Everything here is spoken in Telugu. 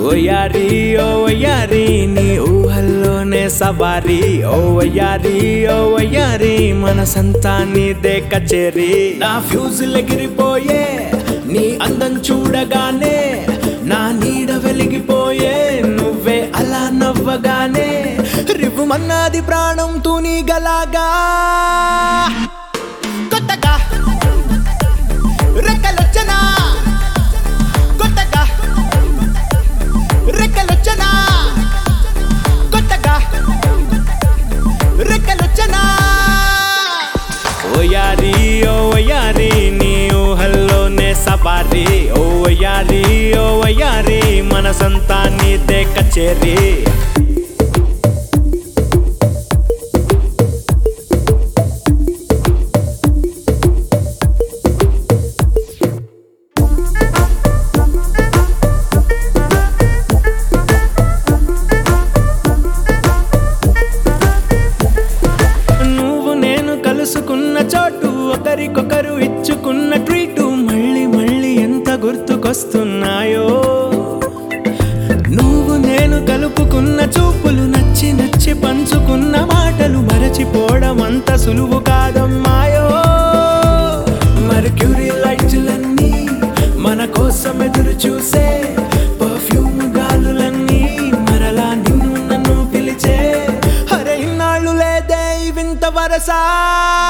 ఓయారి ఓ వయ్యారి నీ ఊహల్లోనే సవారి ఓ వయ్యారి ఓ వయ్యారి మనసంతా నీదే కచేరి నా ఫ్యూజులు ఎగిరిపోయే నీ అందం చూడగానే నా నీడ వెలిగిపోయే నువ్వే అలా నవ్వగానే రివ్వుమన్నది ప్రాణం తూనీగలాగా కొత్తగా రెక్కలొచ్చనా కొత్తగా రెక్కలొచ్చనా కొత్తగా రెక్కలొచ్చనా ఓయారి ఓ వయ్యారి నీ ఊహల్లోనే సవారి ఓ వయ్యారి మనసంతా నీదే కచేరి కలుసుకున్న చోటు ఒకరికొకరు ఇచ్చుకున్న ట్రీటు మళ్ళీ మళ్ళీ ఎంత గుర్తుకొస్తున్నాయో నువ్వు నేను కలుపుకున్న చూపులు నచ్చి నచ్చి పంచుకున్న మాటలు మరచిపోవడం అంత సులువు కాదమ్మాయో మర్క్యూరీ లైట్లన్నీ మన కోసం ఎదురు చూసే పర్ఫ్యూమ్ గాలులన్నీ మరలా నిన్ను నన్ను పిలిచే అరే ఇన్నాళ్ళు లేదే వింత వరసా